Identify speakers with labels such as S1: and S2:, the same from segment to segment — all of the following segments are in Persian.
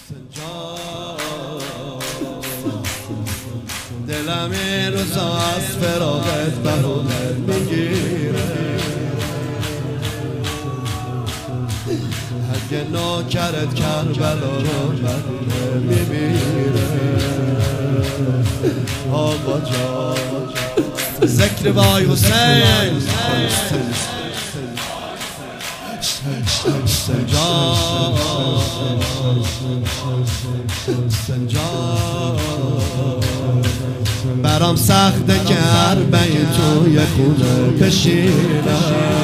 S1: دلم این روزا از فراقت بهونه میگیره، اگه ناکرت کربلا رو مدونه میمیره. آقا جان ذکر وای حسین، برام سخته که هر بین توی خونه بشینم،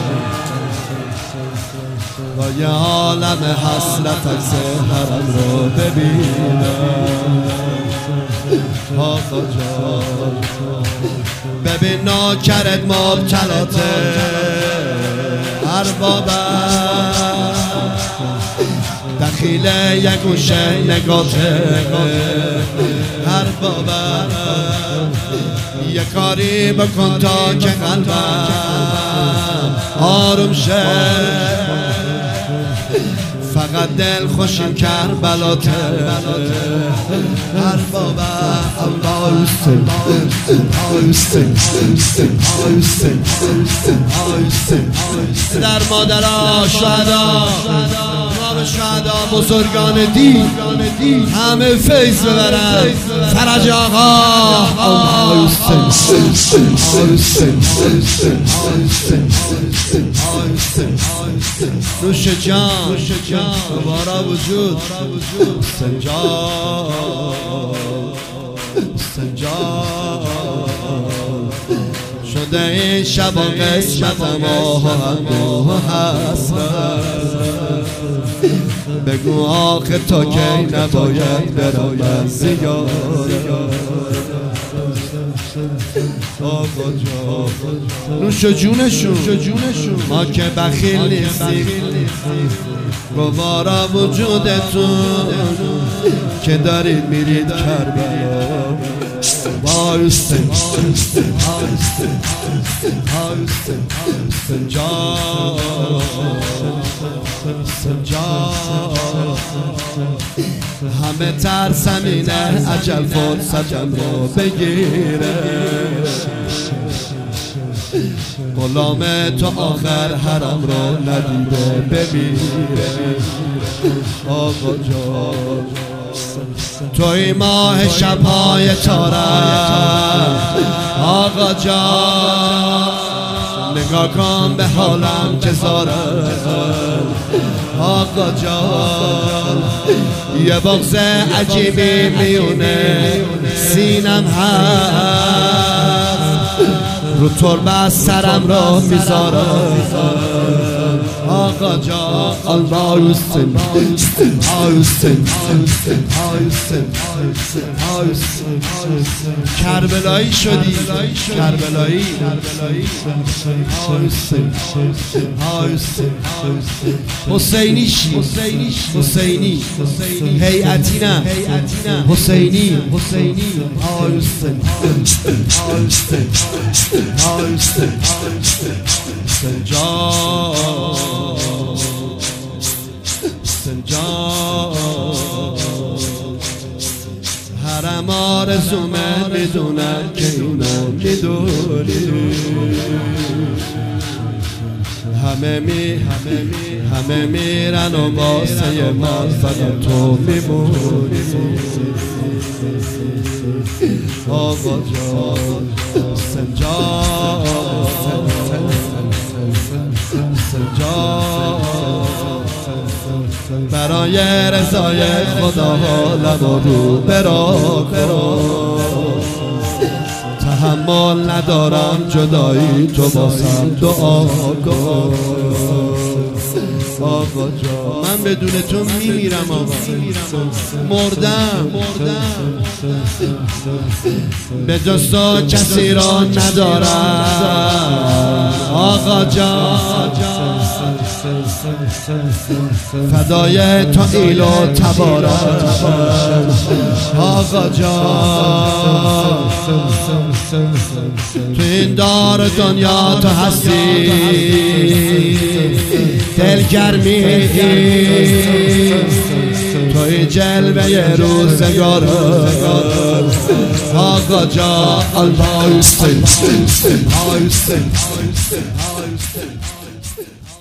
S1: با یه عالم حسرت عکس حرم رو ببینم. آقا جان ببین ناکرت مبتلاته اربابم، دخیل یک گوشه نگاته اربابم، یه کاری بکن تا که قلبم آروم شه، فقط دل خوشیم کربلاته اربابم. در مادرها شهدا، امام شهدا بزرگان دین همه فیض ببرن. فرج آقا نوش جان دوباره وجود سنجا شده این شب و قسمت ما و حسرت. بگو آخه تا کی نباید برم زیارت. آقا جان نوش جونشون ما که بخیل نیستیم، گوارا وجودتون که دارید میرید کربلا. همه ترسم اینه اجل فرصتم رو بگیره، غلام تو آخر حرم رو ندیده بمیره. آقا جان توی ماه شبهای تارم، آقا جان نگاه کن به حالم که زارم. آقا جان یه بغض عجیبی میونه سینم هست، رو تربه سرم را میذارم. آقا جان کربلایی شدی، کربلایی حسینی شی، حسینی هیئتی نه حسینی حرم آرزومه میدونم که اینو میدونی، همه میرن و واسه من فقط تو میمونی. آقا جان برای رضای خدا حالم رو برا تحمل ندارم جدایی تو باسم دعا کن. آقا جان من بدون تو میمیرم، آقا مردم به جز تو کسی را ندارم. آقا جان فدای تو ایل و تبارک. آقا جان تو این دار دنیا تو هستی دلگرمی، تو توی جلوه روزگار آقا جا الله حسین